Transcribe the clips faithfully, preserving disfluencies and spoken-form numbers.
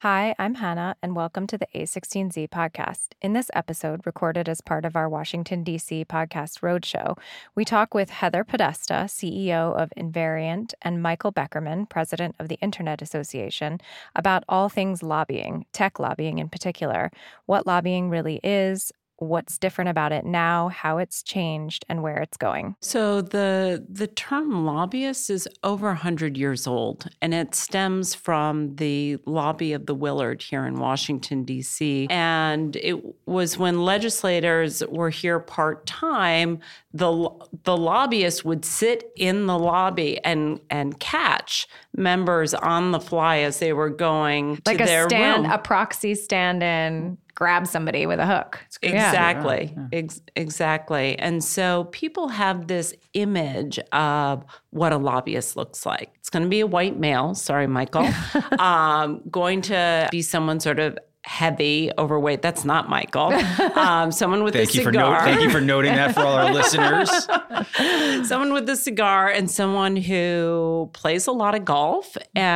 Hi, I'm Hannah, and welcome to the A sixteen Z podcast. In this episode, recorded as part of our Washington, D C podcast roadshow, we talk with Heather Podesta, C E O of Invariant, and Michael Beckerman, president of the Internet Association, about all things lobbying, tech lobbying in particular, what lobbying really is, what's different about it now, how it's changed, and where it's going. So the the term lobbyist is over one hundred years old, and it stems from the lobby of the Willard here in Washington, D C. And it was when legislators were here part-time, the the lobbyists would sit in the lobby and, and catch members on the fly as they were going to like their a stand, room. a proxy stand-in, grab somebody with a hook. Exactly. Yeah. Ex- exactly. And so people have this image of what a lobbyist looks like. It's going to be a white male. Sorry, Michael. um, going to be someone sort of heavy, overweight. That's not Michael. Um, someone with Thank a you for cigar. no- thank you for noting that for all our listeners. Someone with a cigar and someone who plays a lot of golf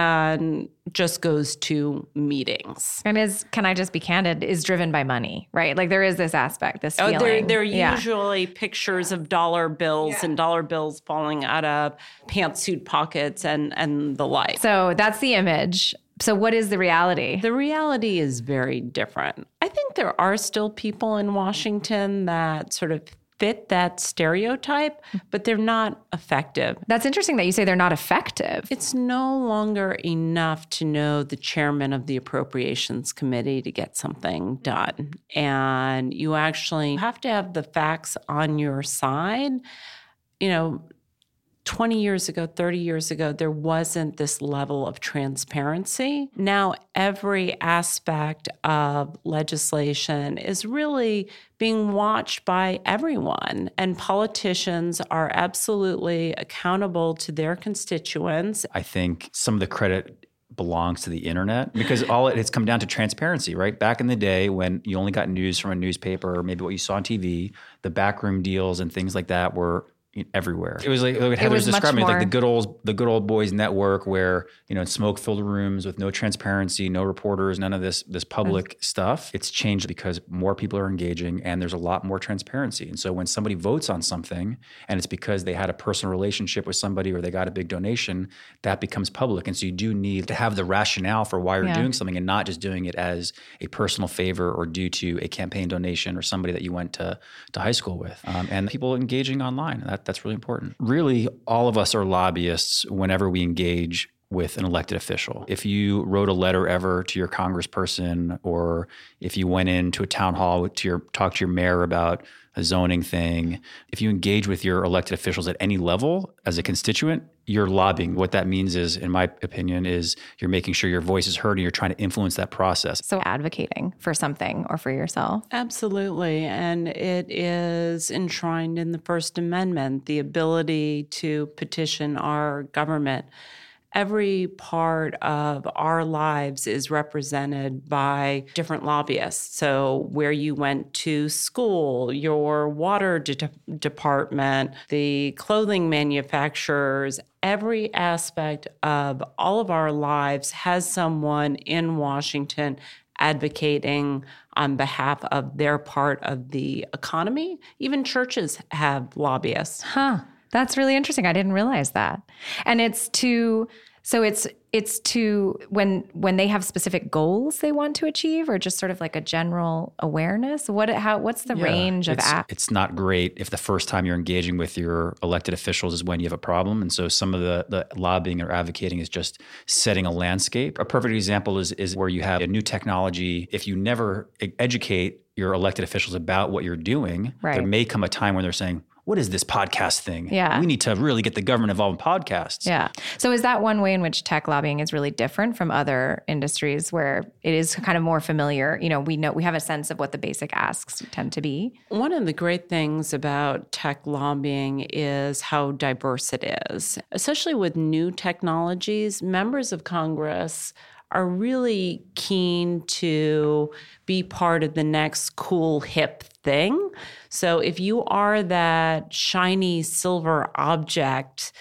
and just goes to meetings. And is, can I just be candid, is driven by money, right? Like there is this aspect, this Oh, feeling. they're, they're Yeah. usually pictures of dollar bills Yeah. and dollar bills falling out of pantsuit pockets and, and the like. So that's the image. So what is the reality? The reality is very different. I think there are still people in Washington that sort of fit that stereotype, but they're not effective. That's interesting that you say they're not effective. It's no longer enough to know the chairman of the Appropriations Committee to get something done. And you actually have to have the facts on your side. You know, twenty years ago, thirty years ago, there wasn't this level of transparency. Now, every aspect of legislation is really being watched by everyone, and politicians are absolutely accountable to their constituents. I think some of the credit belongs to the internet because all it, it's come down to transparency, right? Back in the day when you only got news from a newspaper or maybe what you saw on T V, the backroom deals and things like that were everywhere. It was like, like Heather was describing, more... like the good old the good old boys network where, you know, smoke-filled rooms with no transparency, no reporters, none of this this public mm. stuff. It's changed because more people are engaging and there's a lot more transparency. And so when somebody votes on something and it's because they had a personal relationship with somebody or they got a big donation, that becomes public. And so you do need to have the rationale for why you're yeah. doing something and not just doing it as a personal favor or due to a campaign donation or somebody that you went to, to high school with. Um, and people engaging online. That That's really important. Really, all of us are lobbyists whenever we engage with an elected official. If you wrote a letter ever to your congressperson, or if you went into a town hall to your talk to your mayor about a zoning thing, if you engage with your elected officials at any level as a constituent, you're lobbying. What that means is, in my opinion, is you're making sure your voice is heard and you're trying to influence that process. So advocating for something or for yourself. Absolutely. And it is enshrined in the First Amendment, the ability to petition our government. Every part of our lives is represented by different lobbyists. So where you went to school, your water de- department, the clothing manufacturers, every aspect of all of our lives has someone in Washington advocating on behalf of their part of the economy. Even churches have lobbyists. Huh. That's really interesting. I didn't realize that. And it's to, so it's it's to when when they have specific goals they want to achieve, or just sort of like a general awareness. What how what's the yeah, range of it's, app? It's not great if the first time you're engaging with your elected officials is when you have a problem. And so some of the, the lobbying or advocating is just setting a landscape. A perfect example is is where you have a new technology. If you never educate your elected officials about what you're doing, right. there may come a time when they're saying, what is this podcast thing? Yeah. We need to really get the government involved in podcasts. Yeah. So is that one way in which tech lobbying is really different from other industries where it is kind of more familiar? You know, we know we have a sense of what the basic asks tend to be. One of the great things about tech lobbying is how diverse it is. Especially with new technologies, members of Congress are really keen to be part of the next cool, hip thing. So if you are that shiny silver object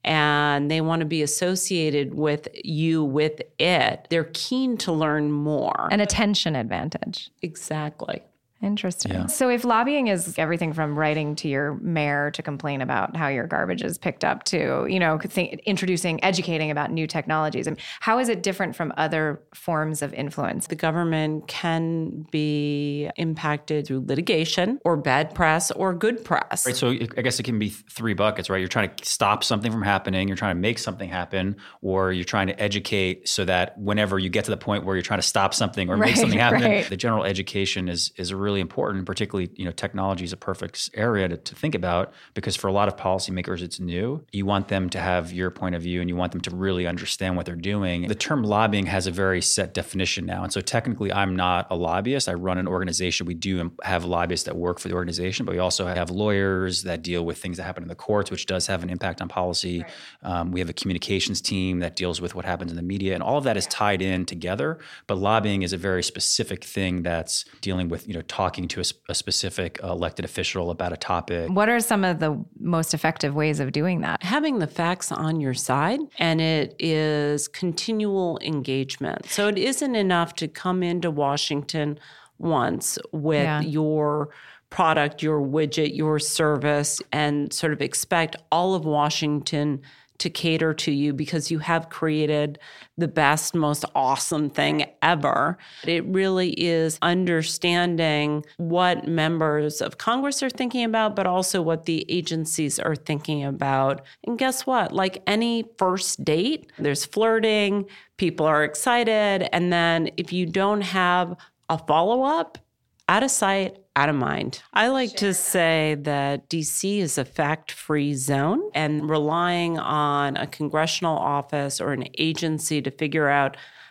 and they want to be associated with you with it. They're keen to learn more. An attention advantage. Exactly. Interesting. Yeah. So if lobbying is everything from writing to your mayor to complain about how your garbage is picked up to, you know, think, introducing, educating about new technologies, I mean, how is it different from other forms of influence? The government can be impacted through litigation or bad press or good press. Right. So I guess it can be three buckets, right? You're trying to stop something from happening. You're trying to make something happen, or you're trying to educate so that whenever you get to the point where you're trying to stop something or Right, make something happen, right. the general education is is really important. Particularly, you know, technology is a perfect area to, to think about, because for a lot of policymakers, it's new. You want them to have your point of view and you want them to really understand what they're doing. The term lobbying has a very set definition now. And so technically, I'm not a lobbyist. I run an organization. We do have lobbyists that work for the organization, but we also have lawyers that deal with things that happen in the courts, which does have an impact on policy. Right. Um, we have a communications team that deals with what happens in the media, and all of that is tied in together. But lobbying is a very specific thing that's dealing with, you know, talking to a, a specific elected official about a topic. What are some of the most effective ways of doing that? Having the facts on your side, and it is continual engagement. So it isn't enough to come into Washington once with Yeah. your product, your widget, your service, and sort of expect all of Washington to cater to you because you have created the best, most awesome thing ever. It really is understanding what members of Congress are thinking about, but also what the agencies are thinking about. And guess what? Like any first date, there's flirting, people are excited, and then if you don't have a follow-up, out of sight, out of mind. I like to say that D C is a fact-free zone, and relying on a congressional office or an agency to figure out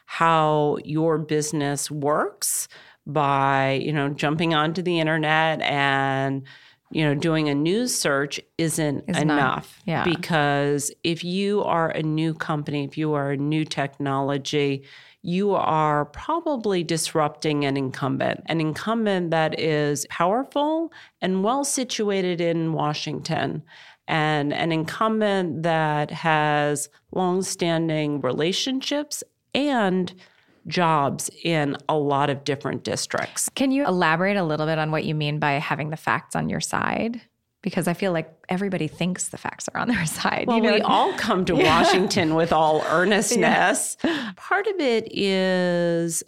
how your business works by, you know, jumping onto the internet and, you know, doing a news search isn't It's enough. not, yeah. Because if you are a new company, if you are a new technology, you are probably disrupting an incumbent, an incumbent that is powerful and well situated in Washington, and an incumbent that has longstanding relationships and jobs in a lot of different districts. Can you elaborate a little bit on what you mean by having the facts on your side? Because I feel like everybody thinks the facts are on their side. Well, you know? we all come to Yeah. Washington with all earnestness. Yeah. Part of it is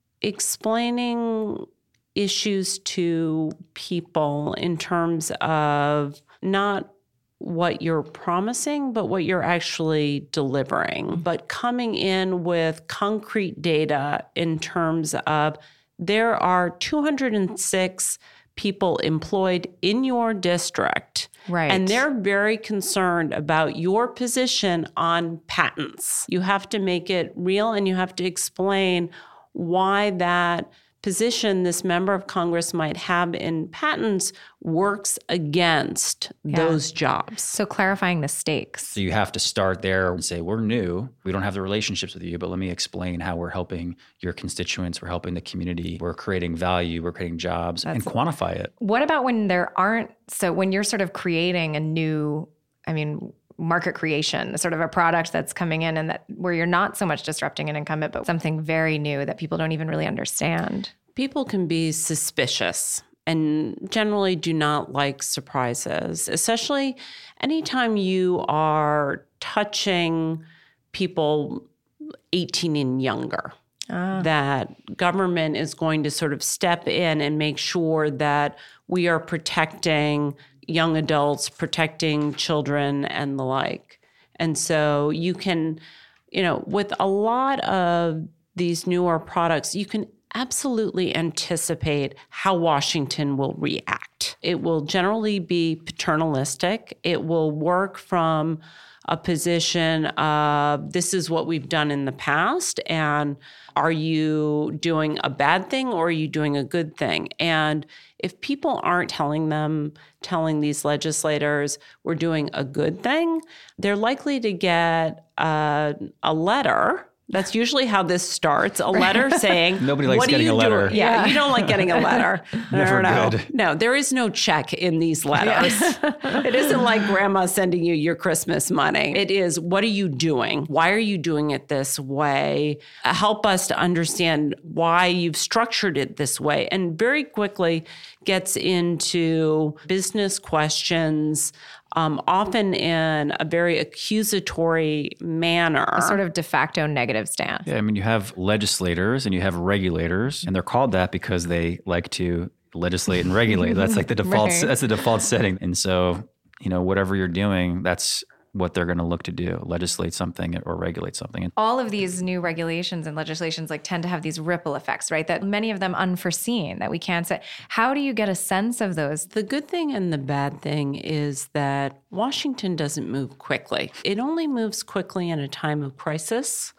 explaining issues to people in terms of not what you're promising, but what you're actually delivering. But coming in with concrete data in terms of there are two hundred six people employed in your district. Right. And they're very concerned about your position on patents. You have to make it real, and you have to explain why that position this member of Congress might have in patents works against Yeah. those jobs. So clarifying the stakes. So you have to start there and say, we're new. We don't have the relationships with you, but let me explain how we're helping your constituents. We're helping the community. We're creating value. We're creating jobs. That's- and quantify it. What about when there aren't, so when you're sort of creating a new, I mean, market creation, sort of a product that's coming in and that where you're not so much disrupting an incumbent, but something very new that people don't even really understand? People can be suspicious and generally do not like surprises, especially anytime you are touching people eighteen and younger. Ah. That government is going to sort of step in and make sure that we are protecting young adults, protecting children, and the like. And so you can, you know, with a lot of these newer products, you can absolutely anticipate how Washington will react. It will generally be paternalistic. It will work from a position of this is what we've done in the past, and are you doing a bad thing or are you doing a good thing? And if people aren't telling them, telling these legislators we're doing a good thing, they're likely to get a, a letter That's usually how this starts. A letter saying, nobody likes what getting do you a letter. Do? Yeah, Yeah. you don't like getting a letter. Never no, good. No, there is no check in these letters. It isn't like grandma sending you your Christmas money. It is, what are you doing? Why are you doing it this way? Uh, help us to understand why you've structured it this way. And very quickly gets into business questions, Um, often in a very accusatory manner. A sort of de facto negative stance. Yeah, I mean, you have legislators and you have regulators, and they're called that because they like to legislate and regulate. That's like the default. Right. That's the default setting. And so, you know, whatever you're doing, that's what they're going to look to do: legislate something or regulate something. All of these new regulations and legislations like tend to have these ripple effects, right? That many of them unforeseen that we can't say. How do you get a sense of those? The good thing and the bad thing is that Washington doesn't move quickly. It only moves quickly in a time of crisis,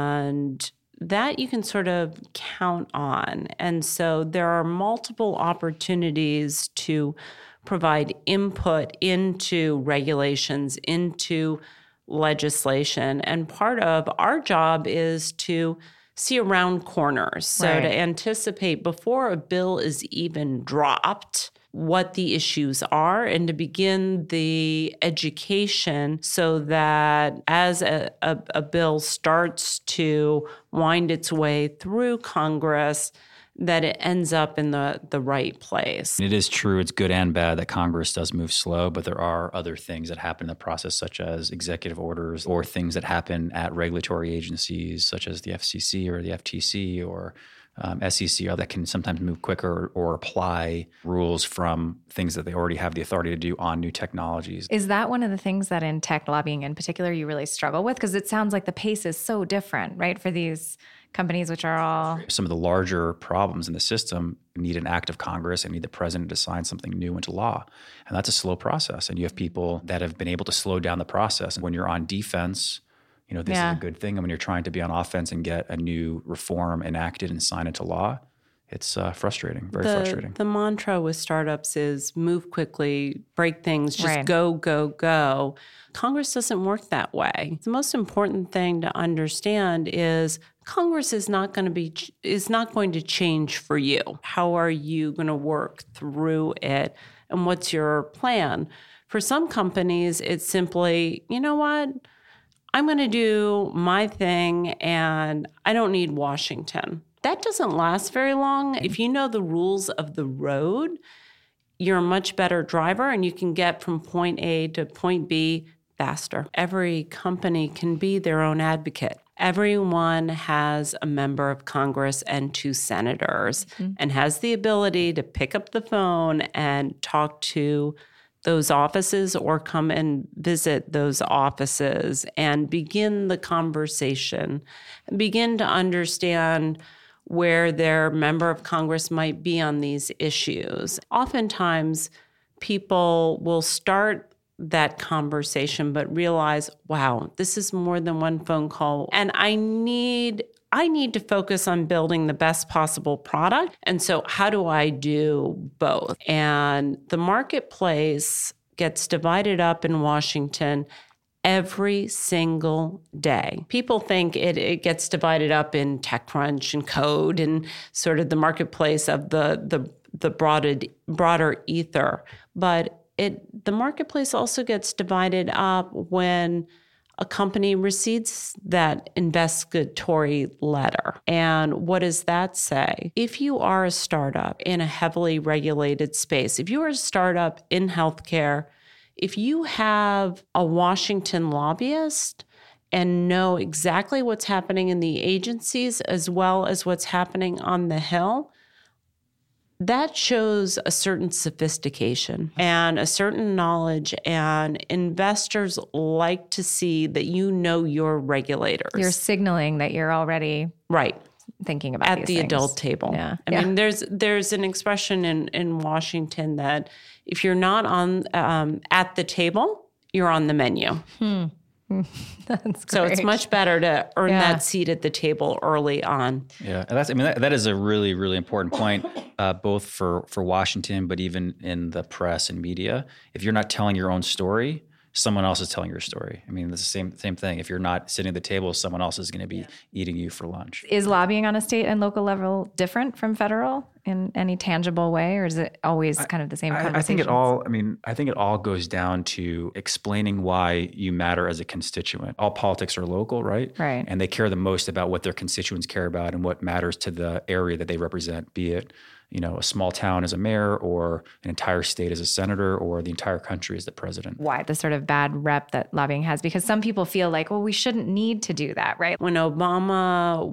and that you can sort of count on. And so there are multiple opportunities to provide input into regulations, into legislation. And part of our job is to see around corners. So Right. to anticipate before a bill is even dropped what the issues are and to begin the education so that as a, a, a bill starts to wind its way through Congress, that it ends up in the, the right place. It is true, it's good and bad that Congress does move slow, but there are other things that happen in the process, such as executive orders or things that happen at regulatory agencies, such as the F C C or the F T C or um, S E C, that can sometimes move quicker or apply rules from things that they already have the authority to do on new technologies. Is that one of the things that in tech lobbying in particular you really struggle with? Because it sounds like the pace is so different, right, for these companies, which are all... Some of the larger problems in the system need an act of Congress and need the president to sign something new into law. And that's a slow process. And you have people that have been able to slow down the process. And when you're on defense, you know, this Yeah. is a good thing. And when you're trying to be on offense and get a new reform enacted and signed into law, it's uh, frustrating, very the, frustrating. The mantra with startups is move quickly, break things, just Right. go, go, go. Congress doesn't work that way. The most important thing to understand is Congress is not going to be is not going to change for you. How are you going to work through it? And what's your plan? For some companies, it's simply, you know what? I'm going to do my thing and I don't need Washington. That doesn't last very long. If you know the rules of the road, you're a much better driver and you can get from point A to point B faster. Every company can be their own advocate. Everyone has a member of Congress and two senators mm-hmm. and has the ability to pick up the phone and talk to those offices or come and visit those offices and begin the conversation and begin to understand where their member of Congress might be on these issues. Oftentimes, people will start that conversation, but realize, wow, this is more than one phone call. And I need I need to focus on building the best possible product. And so how do I do both? And the marketplace gets divided up in Washington every single day. People think it, it gets divided up in TechCrunch and Code and sort of the marketplace of the the the broader broader ether. But it the marketplace also gets divided up when a company receives that investigatory letter. And what does that say? If you are a startup in a heavily regulated space, if you are a startup in healthcare, if you have a Washington lobbyist and know exactly what's happening in the agencies as well as what's happening on the Hill, that shows a certain sophistication and a certain knowledge, and investors like to see that you know your regulators. You're signaling that you're already right thinking about at these the things. adult table. Yeah. I yeah. mean, there's there's an expression in, in Washington that if you're not on um, at the table, you're on the menu. Hmm. That's great. So it's much better to earn Yeah. that seat at the table early on. Yeah, and that's I mean that, that is a really really important point, uh, both for for Washington, but even in the press and media. If you're not telling your own story, someone else is telling your story. I mean, it's the same same thing. If you're not sitting at the table, someone else is going to be yeah. eating you for lunch. Is lobbying on a state and local level different from federal in any tangible way, or is it always kind of the same conversation? I, I think it all, I mean, I think it all goes down to explaining why you matter as a constituent. All politics are local, right? Right. And they care the most about what their constituents care about and what matters to the area that they represent, be it you know, a small town as a mayor or an entire state as a senator or the entire country as the president. Why the sort of bad rep that lobbying has? Because some people feel like, well, we shouldn't need to do that, right? When Obama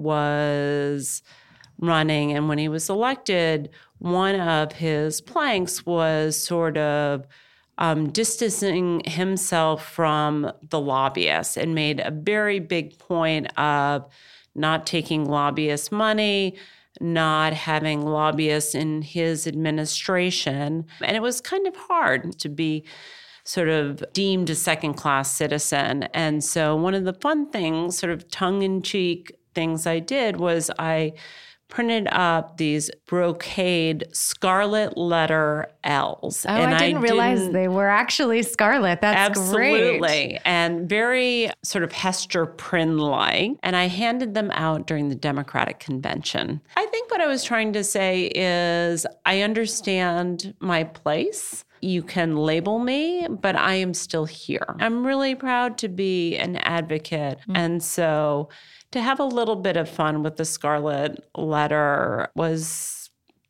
was running and when he was elected, one of his planks was sort of um, distancing himself from the lobbyists and made a very big point of not taking lobbyist money, not having lobbyists in his administration. And it was kind of hard to be sort of deemed a second-class citizen. And so one of the fun things, sort of tongue-in-cheek things I did was I printed up these brocade scarlet letter L's. Oh, and I didn't I realize didn't, they were actually scarlet. That's absolutely. Great. And very sort of Hester Prynne-like. And I handed them out during the Democratic convention. I think what I was trying to say is I understand my place. You can label me, but I am still here. I'm really proud to be an advocate. Mm. And so to have a little bit of fun with the scarlet letter was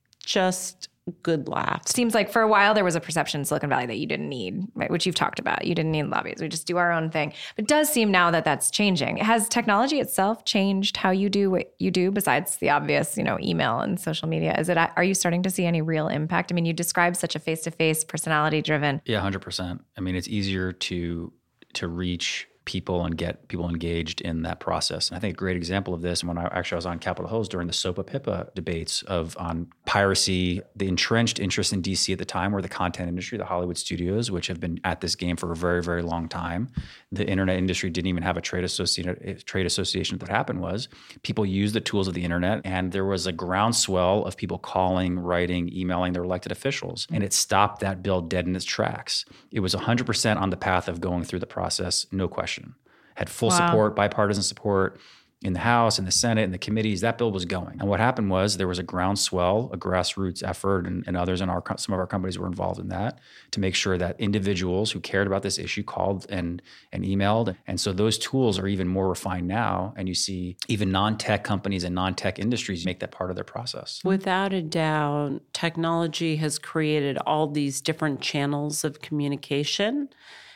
just good laughs. Seems like for a while there was a perception in Silicon Valley that you didn't need, right, which you've talked about. You didn't need lobbyists. We just do our own thing. But it does seem now that that's changing. Has technology itself changed how you do what you do besides the obvious, you know, email and social media? Is it? Are you starting to see any real impact? I mean, you describe such a face-to-face, personality-driven. Yeah, one hundred percent. I mean, it's easier to to reach people and get people engaged in that process. And I think a great example of this, when I actually I was on Capitol Hill during the SOPA PIPA debates of on piracy, the entrenched interest in D C at the time were the content industry, the Hollywood studios, which have been at this game for a very, very long time. The internet industry didn't even have a trade association. Trade association. What happened was people used the tools of the internet, and there was a groundswell of people calling, writing, emailing their elected officials, and it stopped that bill dead in its tracks. It was one hundred percent on the path of going through the process, no question. Had full wow. support, bipartisan support in the House, in the Senate, in the committees. That bill was going. And what happened was there was a groundswell, a grassroots effort, and, and others in our some of our companies were involved in that to make sure that individuals who cared about this issue called and and emailed. And so those tools are even more refined now. And you see even non-tech companies and non-tech industries make that part of their process. Without a doubt, technology has created all these different channels of communication.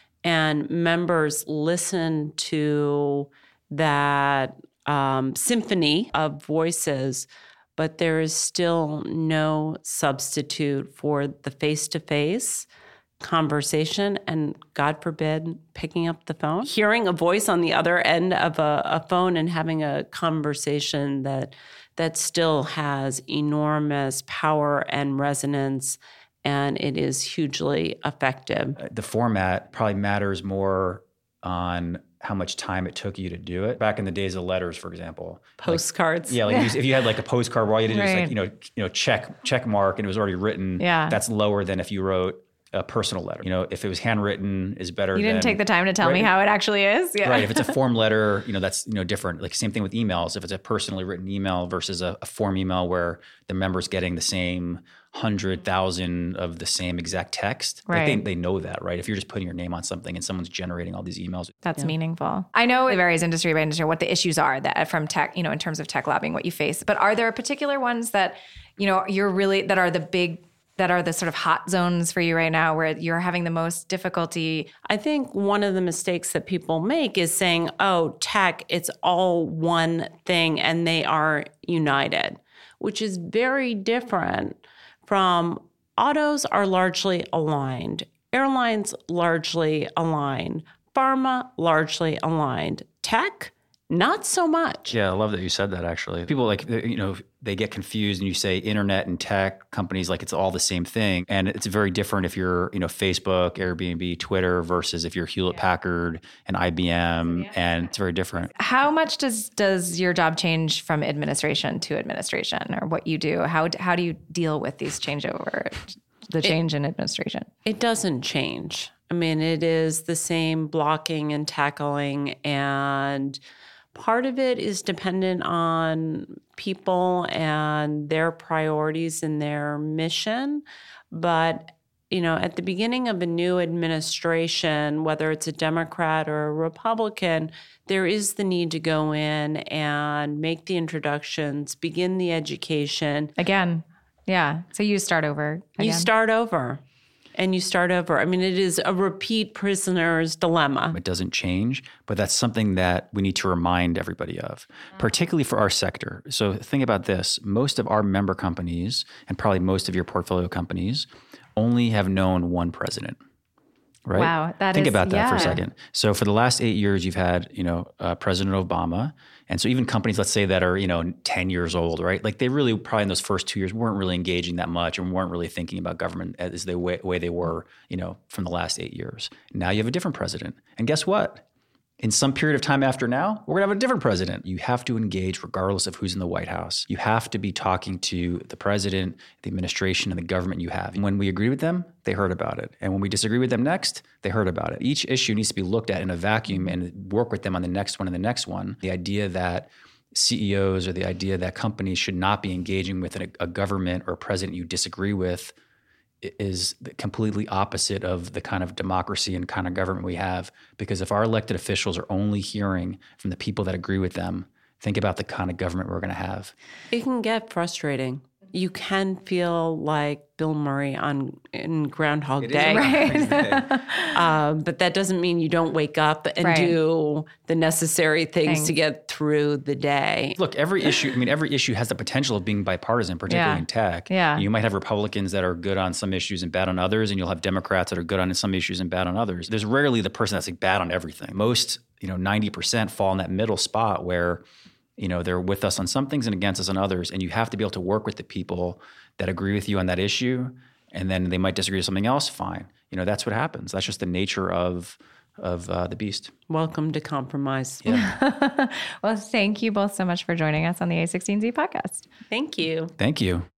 And members listen to that um, symphony of voices, but there is still no substitute for the face-to-face conversation and, God forbid, picking up the phone, hearing a voice on the other end of a, a phone and having a conversation that that still has enormous power and resonance. And it is hugely effective. The format probably matters more on how much time it took you to do it. Back in the days of letters, for example. Postcards. Like, yeah, like yeah. if you had like a postcard where all you had to do right. is like, you know, you know, check, check mark, and it was already written. Yeah. That's lower than if you wrote a personal letter. You know, if it was handwritten is better than... You didn't than, take the time to tell right? me how it actually is. Yeah. Right. If it's a form letter, you know, that's, you know, different. Like same thing with emails. If it's a personally written email versus a, a form email where the member's getting the same hundred thousand of the same exact text. Right. Like they, they know that, right? If you're just putting your name on something and someone's generating all these emails. That's yeah. meaningful. I know it varies industry by industry what the issues are that from tech, you know, in terms of tech lobbying, what you face. But are there particular ones that, you know, you're really, that are the big, that are the sort of hot zones for you right now where you're having the most difficulty? I think one of the mistakes that people make is saying, oh, tech, it's all one thing and they are united, which is very different from autos are largely aligned, airlines largely aligned, pharma largely aligned, tech, not so much. Yeah, I love that you said that, actually. People like, you know, they get confused and you say internet and tech companies like it's all the same thing. And it's very different if you're, you know, Facebook, Airbnb, Twitter versus if you're Hewlett Packard and I B M, yeah. and it's very different. How much does does your job change from administration to administration, or what you do? How how do you deal with these changeover, the change it, in administration? It doesn't change. I mean, it is the same blocking and tackling, and part of it is dependent on people and their priorities and their mission. But, you know, at the beginning of a new administration, whether it's a Democrat or a Republican, there is the need to go in and make the introductions, begin the education. Again, yeah. So you start over. Again. You start over. And you start over. I mean, it is a repeat prisoner's dilemma. It doesn't change, but that's something that we need to remind everybody of, particularly for our sector. So think about this. Most of our member companies, and probably most of your portfolio companies, only have known one president. Right? Wow, that Think is, about that yeah. for a second. So for the last eight years, you've had, you know, uh, President Obama, and so even companies, let's say that are, you know, ten years old, right? Like they really probably in those first two years weren't really engaging that much and weren't really thinking about government as the way, way they were, you know, from the last eight years. Now you have a different president, and guess what? In some period of time after now, we're going to have a different president. You have to engage regardless of who's in the White House. You have to be talking to the president, the administration, and the government you have. And when we agree with them, they heard about it. And when we disagree with them next, they heard about it. Each issue needs to be looked at in a vacuum and work with them on the next one and the next one. The idea that C E Os or the idea that companies should not be engaging with a, a government or a president you disagree with is completely opposite of the kind of democracy and kind of government we have. Because if our elected officials are only hearing from the people that agree with them, think about the kind of government we're going to have. It can get frustrating. You can feel like Bill Murray on in Groundhog It Day. is right. uh, but that doesn't mean you don't wake up and Right. do the necessary things, Things. to get through the day. Look, every issue, I mean, every issue has the potential of being bipartisan, particularly Yeah. in tech. Yeah. You might have Republicans that are good on some issues and bad on others, and you'll have Democrats that are good on some issues and bad on others. There's rarely the person that's like bad on everything. Most, you know, ninety percent fall in that middle spot where, you know, they're with us on some things and against us on others. And you have to be able to work with the people that agree with you on that issue. And then they might disagree with something else. Fine. You know, that's what happens. That's just the nature of of uh, the beast. Welcome to compromise. Well, thank you both so much for joining us on the A sixteen Z podcast. Thank you. Thank you.